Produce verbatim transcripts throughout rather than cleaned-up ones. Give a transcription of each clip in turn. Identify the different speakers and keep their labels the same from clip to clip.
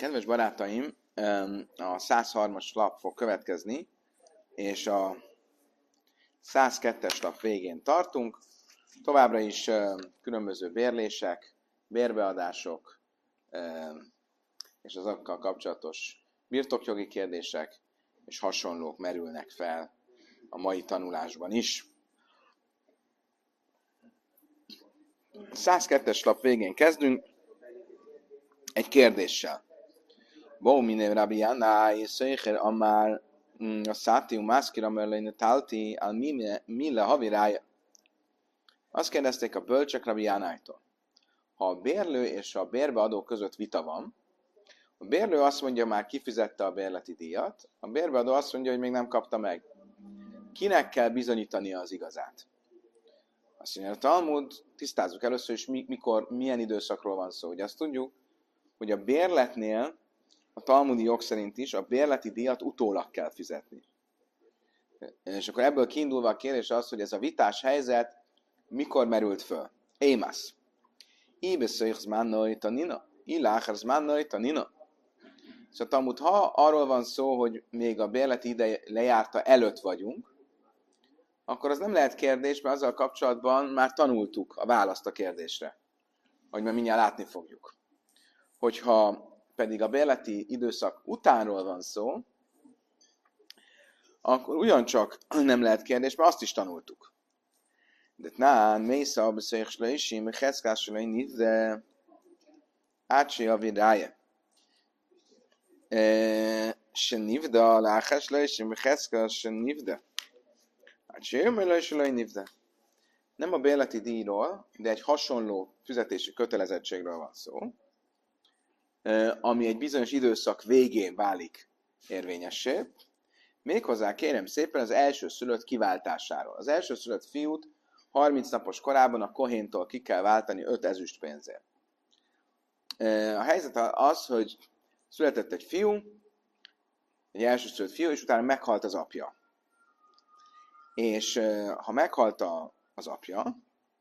Speaker 1: Kedves barátaim, a száz hármas lap fog következni, és a száz kettes lap végén tartunk. Továbbra is különböző bérlések, bérbeadások és azokkal kapcsolatos birtokjogi kérdések és hasonlók merülnek fel a mai tanulásban is. A száz kettes lap végén kezdünk egy kérdéssel. Bó, minél Rabbi Janai, Szöjcher, Amár, a Száti, Mászkira, Merleine, Talti, al Mille, Havirája. Azt kérdezték a bölcsek Rabbi Janáitól. Ha a bérlő és a bérbeadó között vita van, a bérlő azt mondja, már kifizette a bérleti díjat, a bérbeadó azt mondja, hogy még nem kapta meg. Kinek kell bizonyítania az igazát? Azt mondja, a Talmud, tisztázzuk először is, mikor, milyen időszakról van szó. Ugye azt tudjuk, hogy a bérletnél a talmudi jog szerint is a bérleti díjat utólag kell fizetni. És akkor ebből kiindulva a kérdés az, hogy ez a vitás helyzet mikor merült föl. Émasz. Íbeszöjj zmánai tanina. Ilácher zmánai tanina. Szóval Talmud, ha arról van szó, hogy még a bérleti ideje lejárta előtt vagyunk, akkor az nem lehet kérdés, mert azzal kapcsolatban már tanultuk a választ a kérdésre. Hogy már mindjárt látni fogjuk. Hogyha pedig a bérleti időszak utánról van szó, akkor ugyancsak nem lehet kérdés, mert azt is tanultuk. De nán, mésza, beszélésre is, mert heszkásra nincs, de átsi a virája. Se nivda, láhásra is, mert heszkásra nivda. Átsi a nivda. Nem a bérleti díjról, de egy hasonló fizetési kötelezettségről van szó, ami egy bizonyos időszak végén válik érvényessé, méghozzá kérem szépen az elsőszülött kiváltásáról. Az elsőszülött fiút harminc napos korában a kohéntól ki kell váltani öt ezüst pénzért. A helyzet az, hogy született egy fiú, egy elsőszülött fiú, és utána meghalt az apja. És ha meghalt az apja,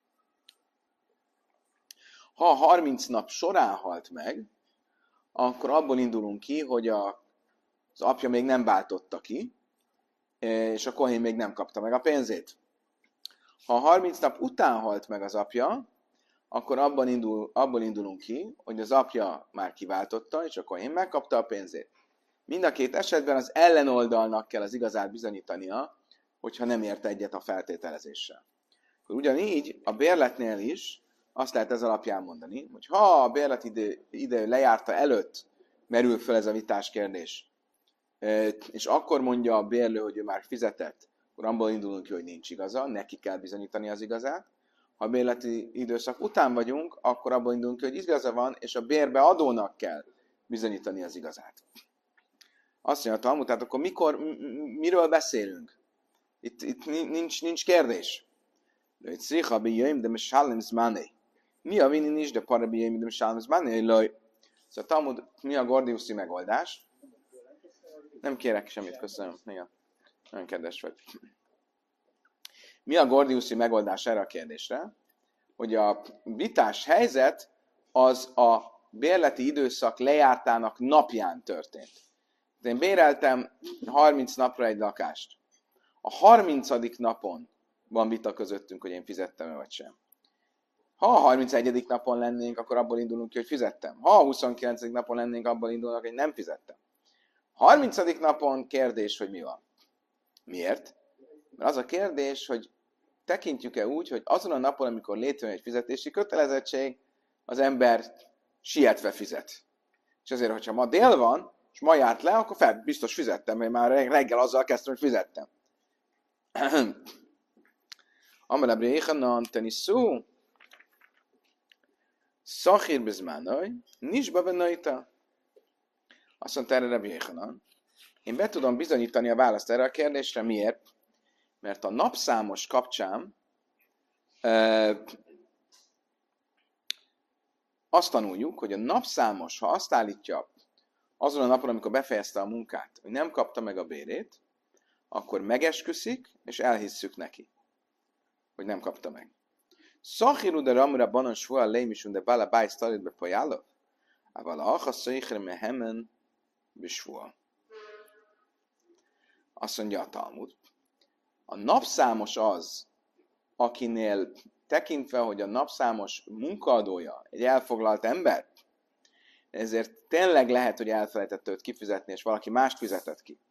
Speaker 1: ha a harminc nap során halt meg, akkor abból indulunk ki, hogy a, az apja még nem váltotta ki, és a kohén még nem kapta meg a pénzét. Ha a harminc nap után halt meg az apja, akkor abban indul, abból indulunk ki, hogy az apja már kiváltotta, és a kohén megkapta a pénzét. Mind a két esetben az ellenoldalnak kell az igazát bizonyítania, hogyha nem ért egyet a feltételezéssel. Ugyanígy a bérletnél is azt lehet ez alapján mondani, hogy ha a bérleti idő, idő lejárta előtt merül fel ez a vitás kérdés, és akkor mondja a bérlő, hogy ő már fizetett, akkor abból indulunk ki, hogy nincs igaza, neki kell bizonyítani az igazát. Ha a bérleti időszak után vagyunk, akkor abból indulunk ki, hogy igaza van, és a bérbeadónak kell bizonyítani az igazát. Azt mondja a Talmud, tehát akkor mikor, miről beszélünk? Itt, itt nincs, nincs kérdés. Mi a vinin is, de parabijai, de sálom zmáné, loj. Szóval Talmud, mi a gordiuszi megoldás? Nem kérek semmit, köszönöm. Igen. Nagyon kedves vagy. Mi a gordiuszi megoldás erre a kérdésre? Hogy a vitás helyzet az a bérleti időszak lejártának napján történt. De én béreltem harminc napra egy lakást. A harmincadik napon van vita közöttünk, hogy én fizettem-e vagy sem. Ha a harmincegyedik napon lennénk, akkor abból indulunk ki, hogy fizettem. Ha a huszonkilencedik napon lennénk, abból indulnak, hogy nem fizettem. harmincadik napon kérdés, hogy mi van. Miért? Mert az a kérdés, hogy tekintjük-e úgy, hogy azon a napon, amikor létrejön egy fizetési kötelezettség, az ember sietve fizet. És azért, hogyha ma dél van, és ma járt le, akkor fel, biztos fizettem, mert már reggel azzal kezdtem, hogy fizettem. Amara Bréhanan teniszú, szachír bezmánaj, nisba benaita. Azt mondta erre Rabbi Yechanan, én be tudom bizonyítani a választ erre a kérdésre. Miért? Mert a napszámos kapcsán e, azt tanuljuk, hogy a napszámos, ha azt állítja azon a napon, amikor befejezte a munkát, hogy nem kapta meg a bérét, akkor megesküszik, és elhisszük neki, hogy nem kapta meg. Szachiru de ramra banan svua leimisund de bala báj sztalit be pajálov. Ával acha székre mehemen bisvua. Azt mondja a Talmud. A napszámos az, akinél tekintve, hogy a napszámos munkaadója egy elfoglalt ember, ezért tényleg lehet, hogy elfelejtett őt kifizetni, és valaki mást fizetett ki.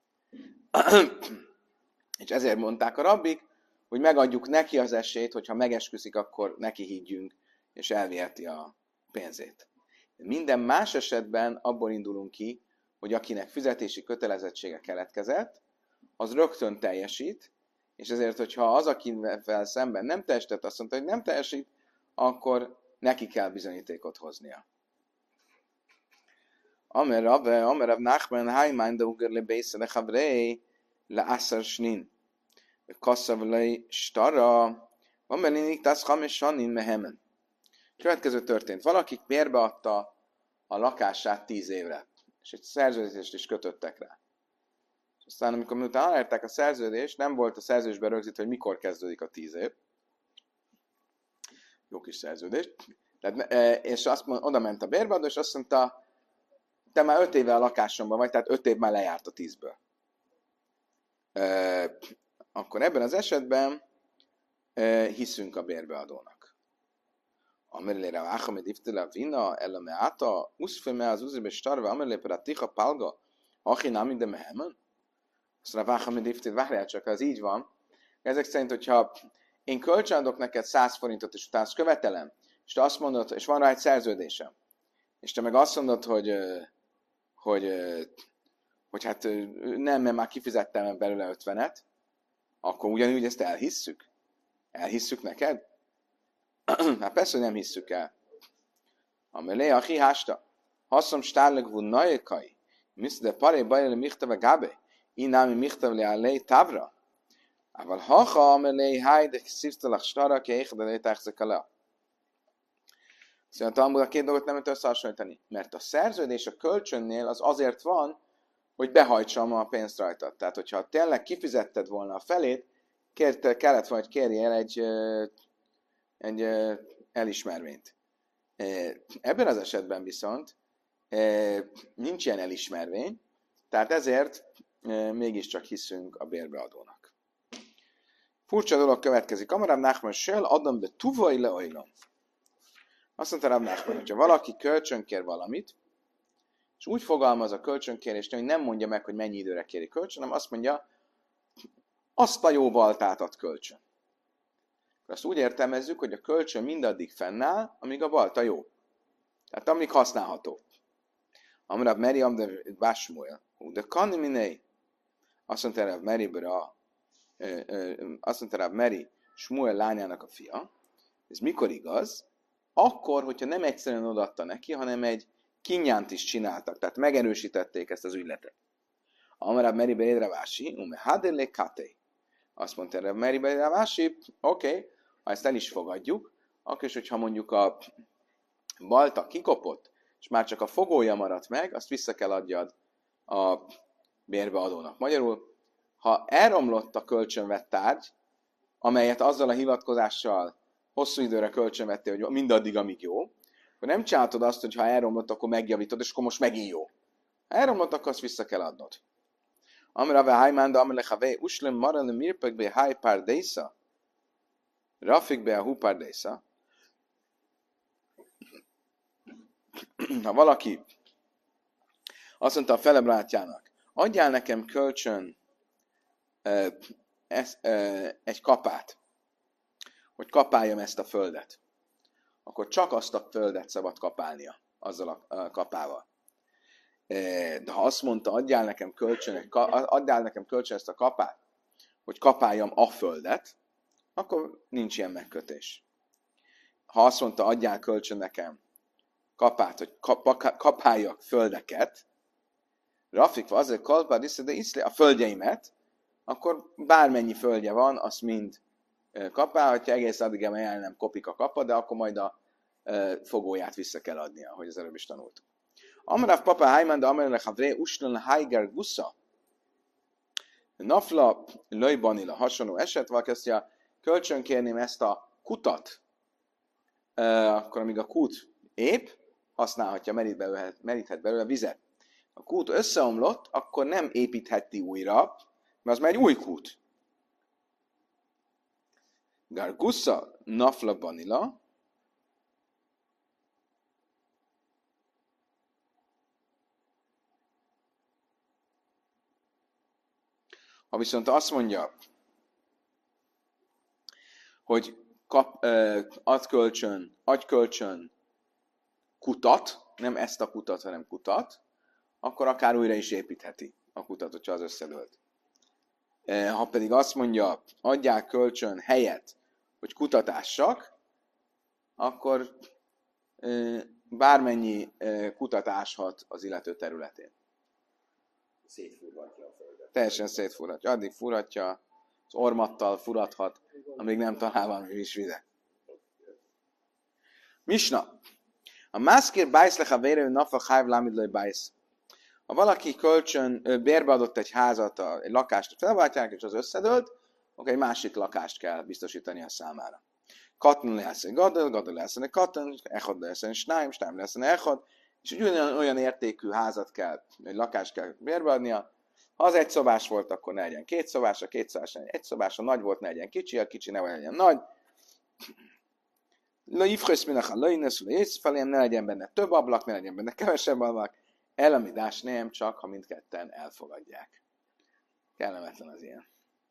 Speaker 1: És ezért mondták a rabbik, hogy megadjuk neki az esélyt, hogyha megesküszik, akkor neki higgyünk, és elviheti a pénzét. Minden más esetben abból indulunk ki, hogy akinek fizetési kötelezettsége keletkezett, az rögtön teljesít, és ezért, hogyha az, akivel szemben nem teljesített, azt mondta, hogy nem teljesít, akkor neki kell bizonyítékot hoznia. Amerav, amerav Nachman, Haimány, de uger le bésze le chavrei, le asszar snin. Kasszav le stara, amelinik tasz hames sanin mehemen. Következő történt. Valaki bérbeadta a lakását tíz évre, és egy szerződést is kötöttek rá. És aztán, amikor miután aláírták a szerződést, nem volt a szerződésben rögzítve, hogy mikor kezdődik a tíz év. Jó kis szerződés. Tehát, és azt mond, oda ment a bérbeadó, és azt mondta, te már öt éve a lakásomban vagy, tehát öt év már lejárt a tízből. E, akkor ebben az esetben e, hiszünk a bérbeadónak. Amerlére a Achamed iftele a vina, eleme áta, uszfeme az uzébe starve, amerlé per a ticha palga, achi nami de mehemen. Azt mondja, Achamed iftele, várjál csak, ha ez így van. Ezek szerint, hogyha én kölcsönadok neked száz forintot, és utána azt követelem, és te azt mondod, és van rá egy szerződésem, és te meg azt mondod, hogy hogy, hogy hát nem, mert már kifizettem belőle ötvenet, akkor ugyanúgy ezt elhisszük? Elhisszük neked? Hát persze, hogy nem hisszük el. Amelé, a hihásta, haszom stárleg vun najekai, misz de paré bajele michtave gabe, inámi michtave alé tavra. Ával haha amelé, háj, de szívtalak stára, ki éjjel, de táxzik alá. Szóval a Talmud a két dolgot nem lehet összehasonlítani, mert a szerződés a kölcsönnél az azért van, hogy behajtsam a pénzt rajta. Tehát, hogyha tényleg kifizetted volna a felét, kérte, kellett volna, hogy kérjél egy, egy elismervényt. Ebben az esetben viszont nincs ilyen elismervény, tehát ezért mégiscsak hiszünk a bérbeadónak. Furcsa dolog következik. Amarab Nachman Sel, adom be tuvai le ojlom. Azt mondta Rav Nachman, hogyha valaki kölcsönkér valamit, és úgy fogalmaz a kölcsönkérést, hogy nem mondja meg, hogy mennyi időre kéri kölcsön, hanem azt mondja, azt a jó baltát ad kölcsön. Azt úgy értelmezzük, hogy a kölcsön mindaddig fennáll, amíg a balta jó. Tehát amíg használható. Amirav Meri, amde Básmúl, de Kaniminei, azt mondta Rav Meriből a azt mondta Rav Meri, Smuel lányának a fia. Ez mikor igaz? Akkor, hogyha nem egyszerűen odaadta neki, hanem egy kinyánt is csináltak, tehát megerősítették ezt az ügyletet. Amarab Meri Beredre Vási, ume hadele kate. Azt mondta erre Meri Beredre Vási, oké, okay, ha ezt el is fogadjuk, akkor is, hogyha mondjuk a balta kikopott, és már csak a fogója maradt meg, azt vissza kell adjad a bérbeadónak. Magyarul, ha elromlott a kölcsönvett tárgy, amelyet azzal a hivatkozással hosszú időre kölcsönvettél, hogy mindaddig, amíg jó, akkor nem csináltad azt, hogy ha elromlott, akkor megjavítod, és akkor most megint jó. Ha elromlott, akkor azt vissza kell adnod. Amra ve hajmán, de amele havé, uslem marale mirpek be haj párdésza, rafik be a hú párdésza. Ha valaki azt mondta a felebrátjának, adjál nekem kölcsön uh, ez, uh, egy kapát, hogy kapáljam ezt a földet, akkor csak azt a földet szabad kapálnia azzal a kapával. De ha azt mondta, adjál nekem kölcsön, adjál nekem kölcsön ezt a kapát, hogy kapáljam a földet, akkor nincs ilyen megkötés. Ha azt mondta, adjál kölcsön nekem kapát, hogy kapáljak földeket, rafikva azért kalpád iszle, de iszle a földjeimet, akkor bármennyi földje van, azt mind kapálhatja, egész addig el nem kopik a kapa, de akkor majd a e, fogóját vissza kell adnia, ahogy az előbb is tanultuk. Amarav papa hajman, de amerele havré uslan hajger gusza. Nafla löjbanila hasonló eset, valaki azt mondja, kölcsönkérném ezt a kutat, e, akkor amíg a kút ép, használhatja, merít belőle, meríthet belőle vizet. A kút összeomlott, akkor nem építheti újra, mert az már egy új kút. Gargussa nafla banila. Ha viszont azt mondja, hogy kap, eh, ad kölcsön, adj kölcsön kutat, nem ezt a kutat, hanem kutat, akkor akár újra is építheti a kutat, hogyha az összedőlt. Eh, ha pedig azt mondja, adják kölcsön helyet, hogy kutatássak, akkor eh, bármennyi eh, kutatáshat az illető területén.
Speaker 2: Szétfúrhatja a földet.
Speaker 1: Teljesen szétfúrhatja. Addig fúrhatja, az ormattal furathat, amíg nem talál valami is vizet. Misna. A mászkér bájsz le havére, nafla hájv lámidlai bájsz. Ha valaki kölcsön, bérbe adott egy házat, egy lakást felváltják, és az összedőlt, akkor egy másik lakást kell biztosítani a számára. Katn lesz egy gadol, gadol lesz egy katn, echad lesz egy snáim, snáim lesz egy echad, és egy olyan, olyan értékű házat kell, egy lakást kell bérbeadnia. Ha az egy szobás volt, akkor ne legyen két szobás, a két szobás egy szobás, ha nagy volt, ne legyen kicsi, a kicsi ne legyen nagy. Lőjifrösz minach, lőjnesz, lőjsz felém, ne legyen benne több ablak, ne legyen benne kevesebb ablak. Elamidás nem, csak ha mindketten elfogadják. Kellemetlen az ilyen.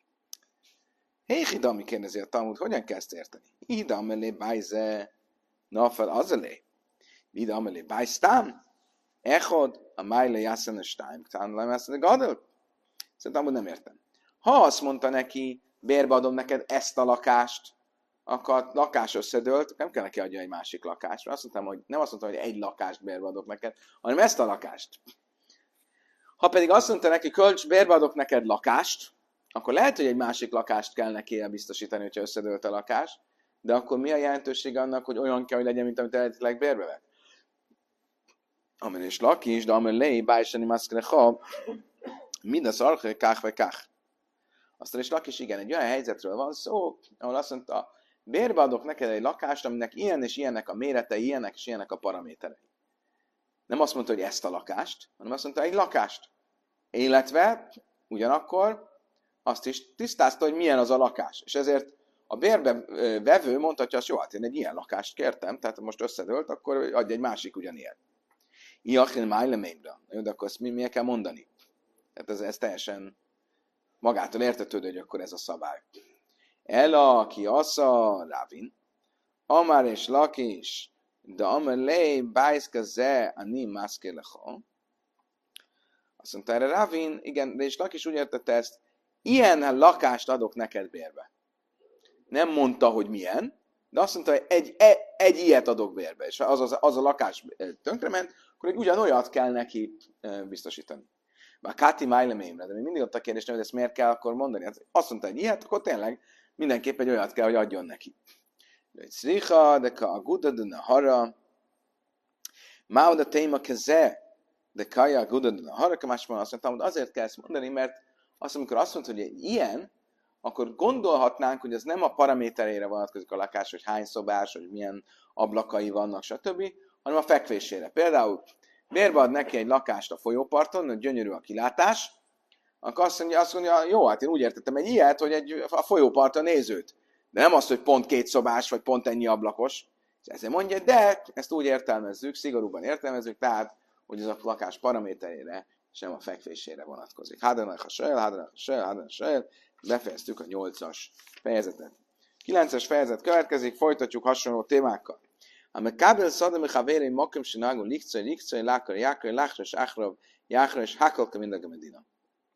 Speaker 1: Hé, Hidami kérdezi a Talmud, hogyan kell ezt érteni? Hidamele bájze, nafel azelé. Hidamele bájztám, echod, a májle jászene stáim, talán lemászene gadol. Szerintem amúgy nem értem. Ha azt mondta neki, bérbe adom neked ezt a lakást, akkor a lakás összedőlt, nem kell neki adja egy másik lakást. Azt mondtam, hogy nem azt mondtam, hogy egy lakást bérbe adok neked, hanem ezt a lakást. Ha pedig azt mondta neki, kölcs, bérbe adok neked lakást, akkor lehet, hogy egy másik lakást kell neki biztosítani, hogyha összedőlt a lakás, de akkor mi a jelentőség annak, hogy olyan kell, hogy legyen, mint amit eredetileg bérbe vett? Amen és lakis, de amen lei, bájsani maszkrecha, mind az arche, kach vagy kach. Aztán is lakis, igen, egy olyan helyzetről van szó, ahol azt mondta, bérbe adok neked egy lakást, aminek ilyen és ilyenek a méretei, ilyenek és ilyenek a paraméterei. Nem azt mondta, hogy ezt a lakást, hanem azt mondta, egy lakást. Illetve ugyanakkor azt is tisztázta, hogy milyen az a lakás. És ezért a bérbe vevő mondhatja azt, jó, hát én egy ilyen lakást kértem, tehát most összedőlt, akkor adj egy másik ugyanilyen. Iachin májlemémra. Jó, de akkor ezt mi, miért kell mondani? Tehát ez, ez teljesen magától értetődő, hogy akkor ez a szabály. Ela, ki assza, Rávin, Amár és Lakis, de amelé bájszka ze ani maszkélecha. Azt mondta erre Rávin, igen, de és Lakis úgy értette ezt, ilyen lakást adok neked bérbe. Nem mondta, hogy milyen, de azt mondta, hogy egy, egy, egy ilyet adok bérbe, és az, az, az a lakás tönkrement, akkor egy ugyanolyat kell neki biztosítani. Bár Káti májlemémre, de még mindig ott a kérdés, hogy ezt miért kell akkor mondani. Hát azt mondta, hogy ilyet, akkor tényleg mindenképp egy olyat kell, hogy adjon neki. Egy szricha, de ka aguda de nahara, máud a téma keze, de kaja aguda de nahara, kamásban azt mondtam, hogy azért kell ezt mondani, mert azt, amikor azt mondta, hogy egy ilyen, akkor gondolhatnánk, hogy ez nem a paraméterére vonatkozik a lakás, hogy hány szobás, hogy milyen ablakai vannak, stb., hanem a fekvésére. Például bérbe ad neki egy lakást a folyóparton, hogy gyönyörű a kilátás, akkor azt mondja, azt mondja, jó, hát én úgy értettem egy ilyet, hogy egy, a folyóparton nézőt. De nem azt, hogy pont két szobás, vagy pont ennyi ablakos. És ezért mondja, de ezt úgy értelmezzük, szigorúban értelmezzük, tehát, hogy ez a lakás paraméterére, és nem a fekvésére vonatkozik. Hádanak a sajel, hádanak a sajel, hádanak a sajel. Befejeztük a nyolcas fejezetet. kilences fejezet következik, folytatjuk hasonló témákkal. Ame kábel szadami havérei makom sinágú likcaj, likcaj, lákar, jákar, lákras, áhrab, jákra és hákalka mindag a medina.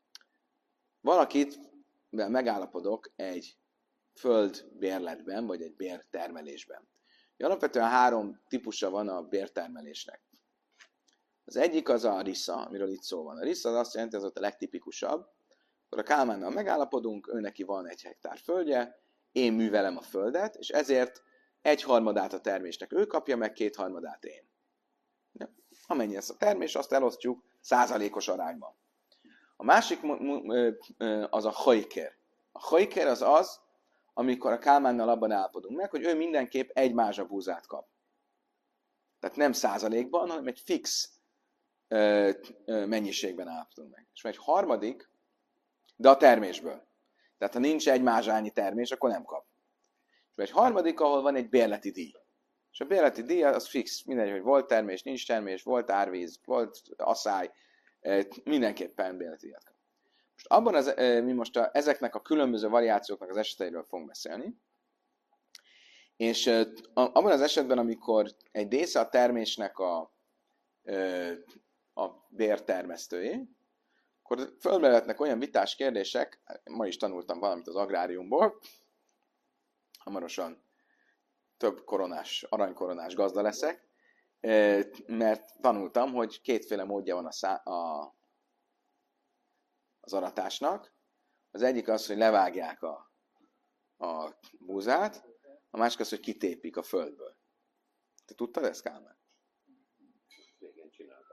Speaker 1: Valakit megállapodok egy földbérletben, vagy egy bértermelésben. Alapvetően három típusa van a bértermelésnek. Az egyik az a risza, amiről itt szó van. A risza az azt jelenti, hogy az ott a legtipikusabb. Akkor a Kálmánnal megállapodunk, ő neki van egy hektár földje, én művelem a földet, és ezért egy harmadát a termésnek ő kapja, meg két harmadát én. Amennyi ez a termés, azt elosztjuk százalékos arányban. A másik az a hajker. A hajker az az, amikor a Kálmánnal abban állapodunk meg, hogy ő mindenképp egy mázsa búzát kap. Tehát nem százalékban, hanem egy fix ö, ö, mennyiségben állapodunk meg. És van egy harmadik, de a termésből. Tehát ha nincs egy mázsányi termés, akkor nem kap. És van egy harmadik, ahol van egy bérleti díj. És a bérleti díj az fix. Mindegy, hogy volt termés, nincs termés, volt árvíz, volt asszály, mindenképpen bérleti díjat kap. Most abban az, mi most a, ezeknek a különböző variációknak az eseteiről fogunk beszélni. És abban az esetben, amikor egy része a termésnek a, a bértermesztői, akkor fölmerülhetnek olyan vitás kérdések, ma is tanultam valamit az agráriumból, hamarosan több koronás, aranykoronás gazda leszek, mert tanultam, hogy kétféle módja van a szá- a, az aratásnak. Az egyik az, hogy levágják a, a búzát, a másik az, hogy kitépik a földből. Te tudtad ezt, Kálmán?
Speaker 2: Igen, csináltam.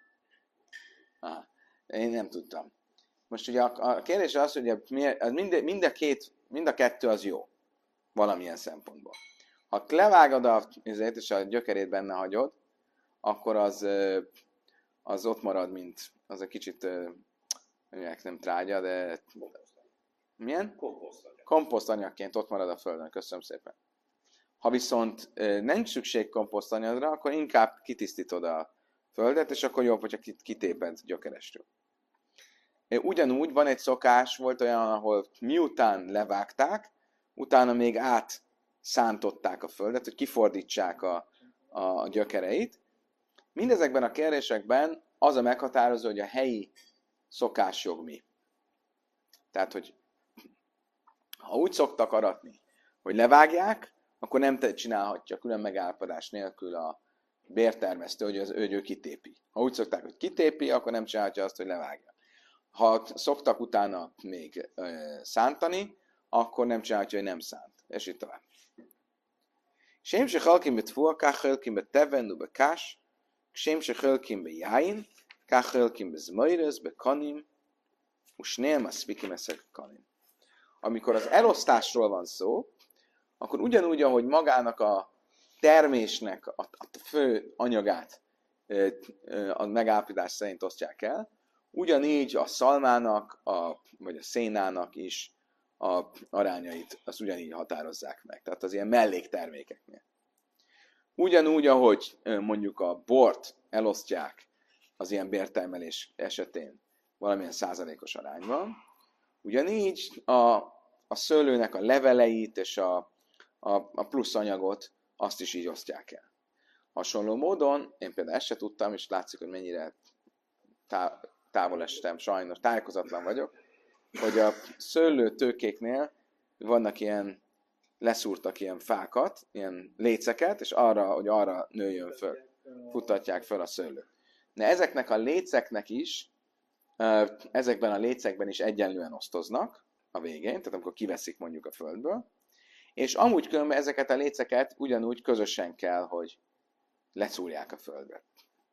Speaker 1: Aha. Én nem tudtam. Most ugye a, a kérdés az, hogy mind, mind, a két, mind a kettő az jó. Valamilyen szempontból. Ha levágod a, és a gyökerét benne hagyod, akkor az, az ott marad, mint az egy kicsit, nem trágya, de milyen?
Speaker 2: Komposztanyag.
Speaker 1: Komposztanyagként ott marad a földön. Köszönöm szépen. Ha viszont nincs szükség komposztanyagra, akkor inkább kitisztítod a földet, és akkor jobb, hogyha kitéped gyökerestől. Ugyanúgy van egy szokás, volt olyan, ahol miután levágták, utána még átszántották a földet, hogy kifordítsák a, a gyökereit. Mindezekben a kérdésekben az a meghatározó, hogy a helyi szokásjog mi. Tehát, hogy ha úgy szoktak aratni, hogy levágják, akkor nem te csinálhatja külön megállapodás nélkül a bértermesztő, hogy az ő, ő kitépi. Ha úgy szokták, hogy kitépi, akkor nem csinálhatja azt, hogy levágja. Ha szoktak utána még ö, szántani, akkor nem csinálhatja, hogy nem szánt. És így tovább. Sem se halkim be tfua, ká halkim be teven, be kás, sem se halkim be jáin, ká halkim be zmajrez, be kanim, usnél ma szvikim eszek kanim. Amikor az elosztásról van szó, akkor ugyanúgy, ahogy magának a termésnek a, a fő anyagát a megállapítás szerint osztják el, ugyanígy a szalmának, a, vagy a szénának is a arányait, azt ugyanígy határozzák meg. Tehát az ilyen melléktermékeknél. Ugyanúgy, ahogy mondjuk a bort elosztják az ilyen bértermelés esetén valamilyen százalékos arányban, ugyanígy a, a szőlőnek a leveleit és a, a, a plusz anyagot azt is így osztják el. Hasonló módon, én például ezt se tudtam, és látszik, hogy mennyire tá- távol estem, sajnos tájékozatlan vagyok, hogy a szőlőtőkéknél vannak ilyen, leszúrtak ilyen fákat, ilyen léceket, és arra, hogy arra nőjön föl, futtatják föl a szőlőt. De ezeknek a léceknek is, ezekben a lécekben is egyenlően osztoznak a végén, tehát amikor kiveszik mondjuk a földből, és amúgy különben ezeket a léceket ugyanúgy közösen kell, hogy leszúrják a földbe.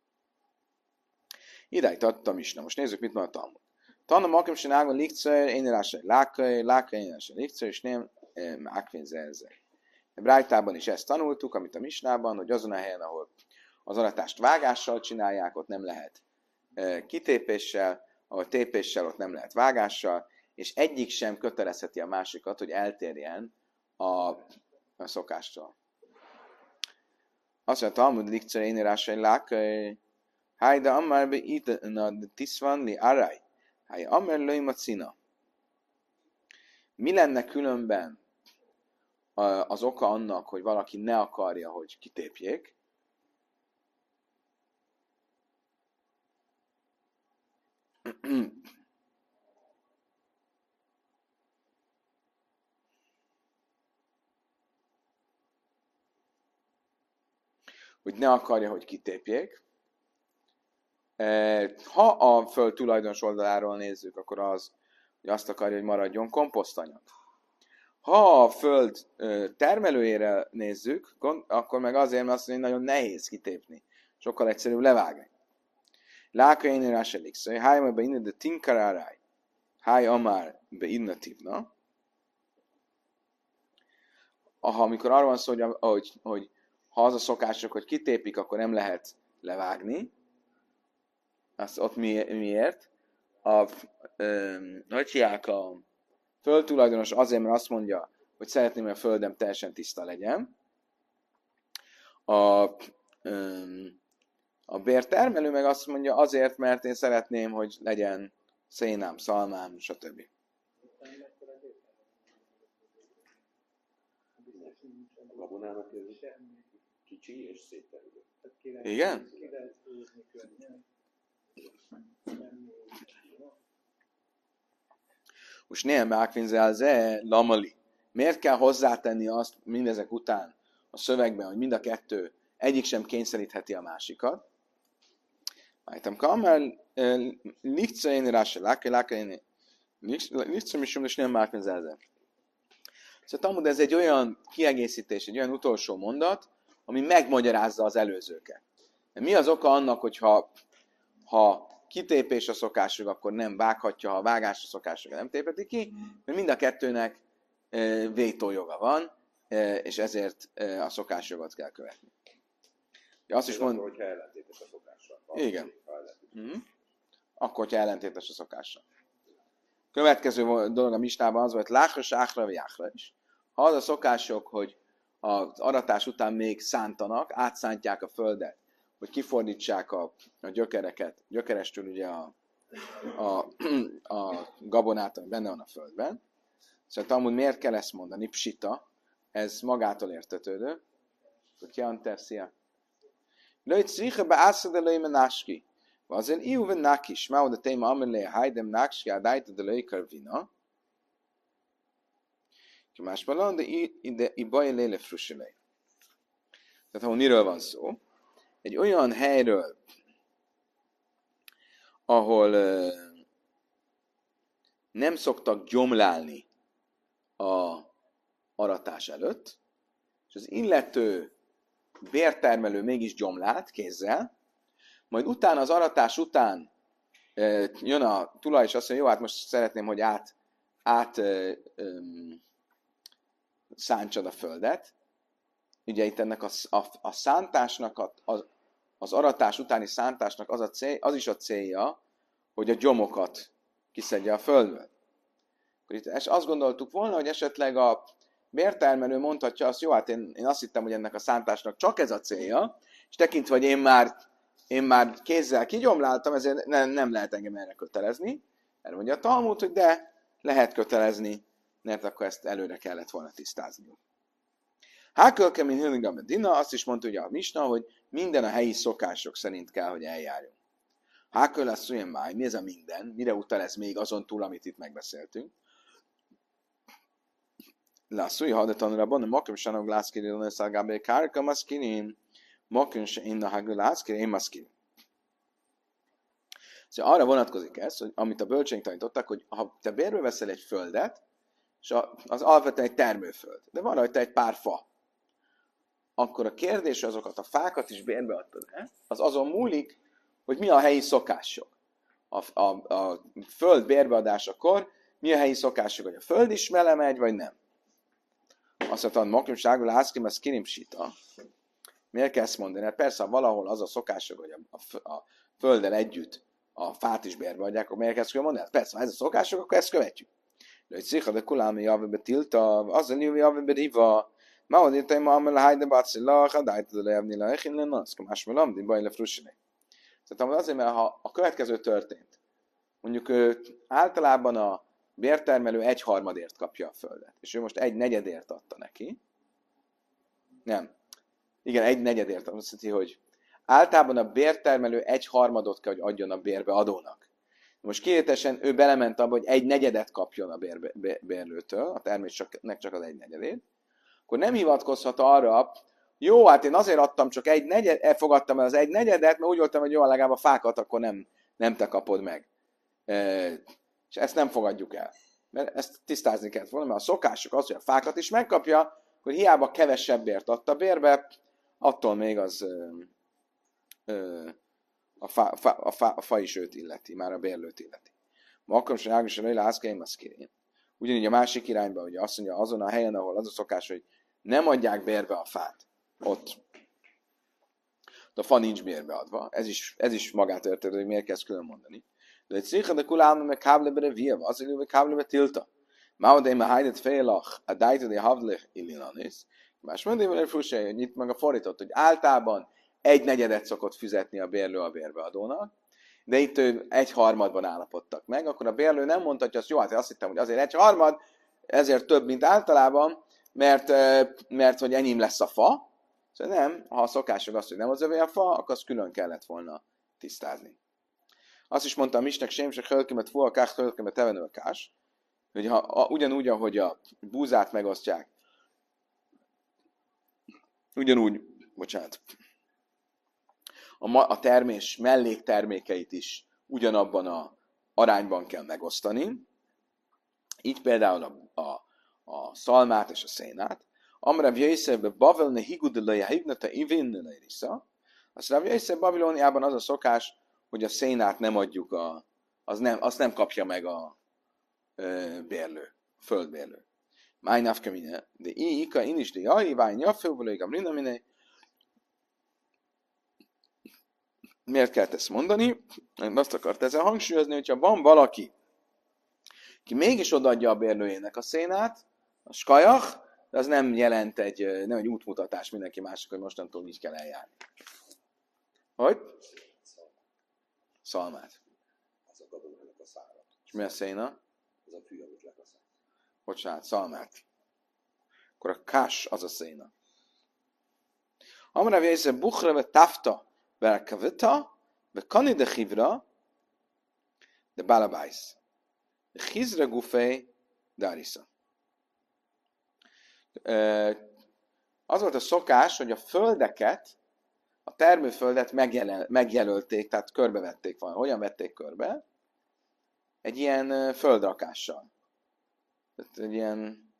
Speaker 1: Idáig tartottam is. Na most nézzük, mit mond a Talmud. Tanna makem sin ágon likcser, én rásai lákai, lákai, én rásai likcser, és nem ákvén zerzek. A Brájtában is ezt tanultuk, amit a Misnában, hogy azon a helyen, ahol az aratást vágással csinálják, ott nem lehet kitépéssel, ahol tépéssel, ott nem lehet vágással, és egyik sem kötelezheti a másikat, hogy eltérjen a, a szokástól. Azt mondja, Talmud likcser, én rásai lákai, Hájda amár be idna tiszvan li araj. Háj amár löjma cina. Mi lenne különben az oka annak, hogy valaki ne akarja, hogy kitépjék? Hogy ne akarja, hogy kitépjék. Ha a föld tulajdonos oldaláról nézzük, akkor az, hogy azt akarja, hogy maradjon komposztanyag. Ha a föld termelőjére nézzük, akkor meg azért, mert azt mondja, hogy nagyon nehéz kitépni. Sokkal egyszerűbb levágni. Láka én rá se liksz. Háj me be innen de tinkaráráj. Háj amár be innatívna. Aha, amikor arról van szó, hogy, hogy, hogy ha az a szokások, hogy kitépik, akkor nem lehet levágni. Azt ott mi, miért? A, ö, hogy hívják a földtulajdonos azért, mert azt mondja, hogy szeretném, hogy a földem teljesen tiszta legyen. A, ö, a bértermelő meg azt mondja azért, mert én szeretném, hogy legyen szénám, szalmám, stb.
Speaker 2: A gabonának ez kicsi és szép terület.
Speaker 1: Igen? Most néha Ákvinzel ze lamali. Miért kell hozzátenni azt mindezek után a szövegben, hogy mind a kettő egyik sem kényszerítheti a másikat? Májtam kamel, lichtszöjén ráse, láke, láke, lichtszöjén is és nem Ákvinzel ze. Szóval Talmud ez egy olyan kiegészítés, egy olyan utolsó mondat, ami megmagyarázza az előzőket. De mi az oka annak, hogyha ha kitépés a szokásuk, akkor nem vághatja, ha vágás a szokásuk, nem tépeti ki, mert mind a kettőnek e, vétójoga van, e, és ezért e, a szokásjogot kell követni. Ja, azt is mond...
Speaker 2: hogyha ellentétes a szokással.
Speaker 1: Igen. Mm-hmm. Akkor, hogyha ellentétes a szokással. Következő dolog a misnában az volt, láchas, áhra, vagy áhra is. Ha az a szokások, hogy az aratás után még szántanak, átszántják a földet, hogy kifordítsák a, a gyökereket, gyökerestől ugye a, a, a gabonát, ami benne van a földben. Szóval Talmud miért kell ezt mondani? Psita, ez magától értetődő. Hogy jelenter, szia. Lőjt szriche beászad elői menáski. Azért iú ven nákis. Má oda téma amelé hajdem nákski adájta de lői karvina. Másban de ide ibaj léle frusilej. Tehát ahol miről van szó? Egy olyan helyről, ahol uh, nem szoktak gyomlálni a aratás előtt, és az illető bértermelő mégis gyomlált kézzel, majd utána az aratás után uh, jön a tulaj, és azt mondja, jó, hát most szeretném, hogy át, át uh, um, szántsad a földet. Ugye itt ennek a, a, a szántásnak, a, a, az aratás utáni szántásnak az, a cél, az is a célja, hogy a gyomokat kiszedje a földből. Akkor itt azt gondoltuk volna, hogy esetleg a bértermelő mondhatja azt, jó, hát én, én azt hittem, hogy ennek a szántásnak csak ez a célja, és tekintve, hogy én már, én már kézzel kigyomláltam, ezért nem, nem lehet engem erre kötelezni. Erre mondja a Talmud, hogy de lehet kötelezni, mert akkor ezt előre kellett volna tisztázni. Hákölke, mint Hülinga Medina, azt is mondta ugye a Misna, hogy minden a helyi szokások szerint kell, hogy eljárjon. Háköl lesz olyan máj, mi ez a minden? Mire utal ez még azon túl, amit itt megbeszéltünk? Lasszúj, ha de tanulában, a makom sanog lászkiri, a szálgábé kárka maszkirin, makom se inna hágő lászkiri, én maszkirin. Szóval arra vonatkozik ez, hogy amit a bölcsénk tanítottak, hogy ha te bérbe veszel egy földet, és az alapvetően egy termőföld, de van rajta egy pár fa, akkor a kérdés, azokat a fákat is bérbe adtad-e, az azon múlik, hogy mi a helyi szokások. A, a, a föld bérbeadásakor mi a helyi szokások, hogy a föld is mele megy, vagy nem. Azt mondta, hogy makrimságú lászkim, ez kirimsita. Miért kell ezt mondani? Hát persze, ha valahol az a szokások, hogy a, a, a földdel együtt a fát is bérbeadják, akkor miért kell ezt mondani? Hát persze, ha ez a szokások, akkor ezt követjük. Lőtt szikha, de kulámi javibe tilta, azzal jövő javibe riva, ma od érte ma amel a hajde bacillach, a dájtad a lejevni le echin le naszka, más melam, di baj le frussinek. Tehát azért, mert ha a következő történt, mondjuk ő általában a bértermelő egyharmadért kapja a földet, és ő most egy negyedért adta neki. Nem. Igen, egy negyedért. Azt jelenti, hogy általában a bértermelő egy harmadot kell, hogy adjon a bérbeadónak. Most kivételesen ő belement abba, hogy egy negyedet kapjon a bérbe, bérlőtől, a termésnek csak az egy negyedét, akkor nem hivatkozhat arra, jó, hát én azért adtam csak egy negyed, elfogadtam el az egy negyedet, mert úgy voltam, hogy jó, legalább a fákat akkor nem, nem te kapod meg. E, és ezt nem fogadjuk el. Mert ezt tisztázni kellett volna, mert a szokások az, hogy a fákat is megkapja, hogy hiába kevesebbért adta bérbe, attól még az ö, ö, a, fa, fa, a, fa, a fa is őt illeti, már a bérlőt illeti. Ma akkor sem ágos, hogy lászkeim, az kérén. Ugyanígy a másik irányba, ugye azt mondja, azon a helyen, ahol az a szokás, hogy nem adják bérbe a fát, ott a fa nincs bérbeadva. Ez is, ez is magát érted, hogy miért kezd külön mondani. De egy széka, de kulálma meg káblebere vieva, az ilő meg káblebe tilta. Máu de ima hajdet félach, a dajta de havlech illilanis. Más mondja, hogy fusé, hogy nyit meg a fordított, hogy általában egy negyedet szokott fizetni a bérlő a bérbeadónak, de itt ő egy harmadban állapodtak meg, akkor a bérlő nem mondhatja azt, jó, hát azt hittem, hogy azért egy harmad, ezért több, mint általában, mert, mert hogy enyém lesz a fa. Szóval nem, ha a szokásod az, hogy nem az övé a fa, akkor azt külön kellett volna tisztázni. Azt is mondta a misnek, sémsek hölkimet fuha kás, hölkimet tevenő kás, hogy ha a, ugyanúgy, ahogy a búzát megosztják, ugyanúgy, bocsánat, a, ma, a termés melléktermékeit is ugyanabban a arányban kell megosztani. Így például a, a, a szalmát és a szénát. Amrav Jöjszebe Bavelne higudeleje hívnete ivinnele risza. Azt Rav Jöjszebe Babilóniában az a szokás, hogy a szénát nem adjuk, a, az nem, azt nem kapja meg a ö, bérlő, a földbérlő. Májnávke mine, de így ika in is de jaj, váj nyafőbölőig amrina mine. Miért kell ezt mondani? Azt akart ezzel hangsúlyozni, hogyha van valaki, ki mégis odaadja a bérlőjének a szénát, a skajach, de az nem jelent egy, nem egy útmutatás mindenki mások, hogy mostantól így kell eljárni. Hogy? Szalmát.
Speaker 2: Az a gabonának a szára.
Speaker 1: És mi a széna?
Speaker 2: Az a fű, amit lekaszál.
Speaker 1: Bocsánat, szalmát. Akkor a kás az a széna. Amra vésze buchra ve tafta ve kavita ve kani de chivra de balabájsz. Chizra gufej darisa. Az volt a szokás, hogy a földeket, a termőföldet megjelölték, tehát körbevették volna. Hogyan vették körbe? Egy ilyen földrakással. Tehát egy ilyen...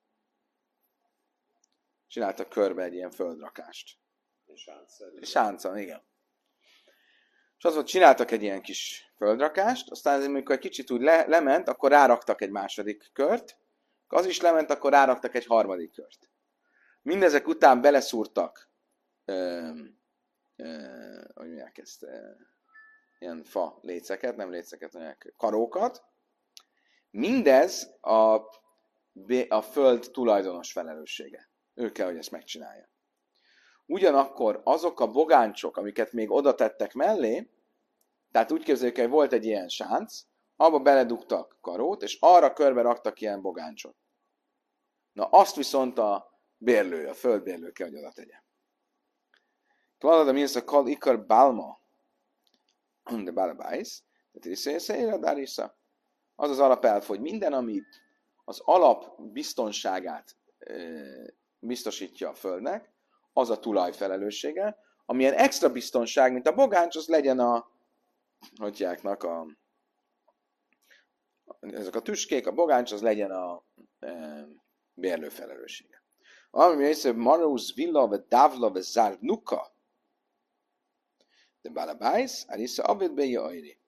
Speaker 1: Csináltak körbe egy ilyen földrakást. Sánccal, igen. És az volt, csináltak egy ilyen kis földrakást, aztán amikor egy kicsit úgy le, lement, akkor ráraktak egy második kört, az is lement, akkor ráraktak egy harmadik kört. Mindezek után beleszúrtak ö, ö, hogy mondják ezt, ö, ilyen fa léceket, nem léceket, mondják, karókat. Mindez a, a föld tulajdonos felelőssége. Ő kell, hogy ezt megcsinálja. Ugyanakkor azok a bogáncsok, amiket még oda tettek mellé, tehát úgy képzeljük, hogy volt egy ilyen sánc, abba beledugtak karót, és arra körbe raktak ilyen bogáncsot. Na azt viszont a bérlő, a földbérlő kell, hogy oda tegye. Kvalada mi a kal ikar balma, de balabájsz, az az alapelv, hogy minden, ami az alap biztonságát biztosítja a földnek, az a tulaj felelőssége. Amilyen extra biztonság, mint a bogáncs, az legyen a, hogyjáknak a, ezek a tüskék, a bogáncs, az legyen a e, bérlő felelőssége. Ami észre, Marus, Villa, vagy Davla, vagy Zárnuka, de Balabájsz, Arisa, Abed, Beja, Ajri.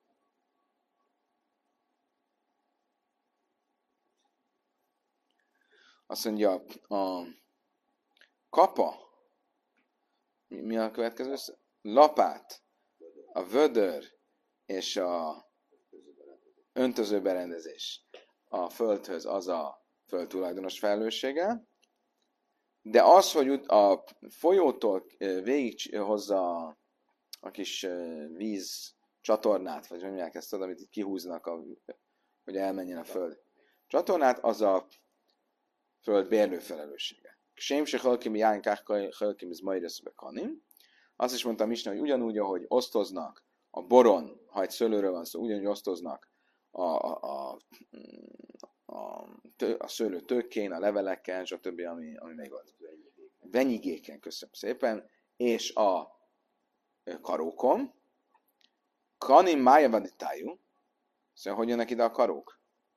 Speaker 1: Azt mondja, a kapa, mi, mi a következő? Lapát, a vödör és a öntözőberendezés a földhöz, az a föld tulajdonos felelőssége, de az, hogy a folyótól végig hozza a, a kis víz csatornát, vagy mondják ezt, amit itt kihúznak, a, hogy elmenjen a föld csatornát, az a föld bérlő felelőssége. Sém se halkim jánkák halkim ez majdeszbe kanim. Azt is mondtam Misna, hogy ugyanúgy, ahogy osztoznak a boron, ha egy szőlőről van szó, ugyanúgy osztoznak a, a, a, a, a szőlő tőkén, a leveleken, stb., ami, ami még ott. Venyigéken, köszönöm szépen, és a karókon. Kanim mája vaditájú. Szóval hogy jönnek ide a karók?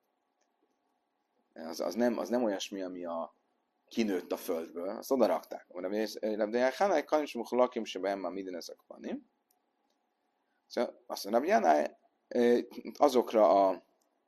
Speaker 1: Az, az, nem, az nem olyasmi, ami a kinőtt a földből, azt oda rakták. De Hanai kanim sem lakim se beemma minden ezek van. Szóval azt mondja, azokra a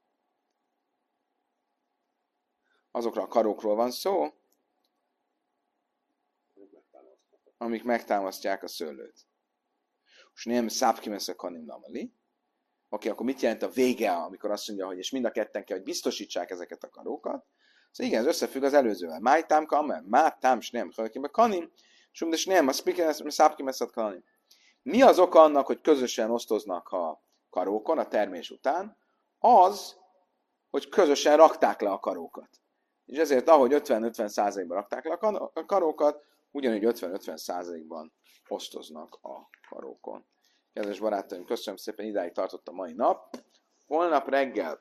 Speaker 1: azokra a karókról van szó, amik megtámasztják a szőlőt. és nem szápki messze kanim lamali. Oké, akkor mit jelent a vége, amikor azt mondja, hogy és mind a ketten kell, hogy biztosítsák ezeket a karókat? Szóval igen, ez összefügg az előzővel. Májtám kamer, mátám, és nem, kanim, és nem, a szápki messze kanim. Mi az oka annak, hogy közösen osztoznak a karókon a termés után? Az, hogy közösen rakták le a karókat. És ezért, ahogy ötven-ötven százalékban rakták le a karókat, ugyanúgy ötven-ötven százalékban osztoznak a karókon. Kedves barátaim, köszönöm szépen, idáig tartott a mai nap. Holnap reggel,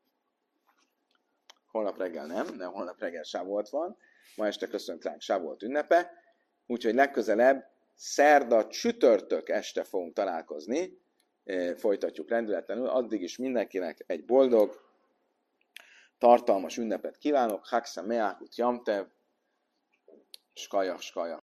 Speaker 1: holnap reggel nem, nem holnap reggel Sávolt van, ma este köszönöm ránk Sávolt ünnepe, úgyhogy legközelebb szerda, csütörtök este fogunk találkozni, folytatjuk rendületlenül, addig is mindenkinek egy boldog, tartalmas ünnepet kívánok, Haxa Meákut Jamtev, Skaja, Skaja.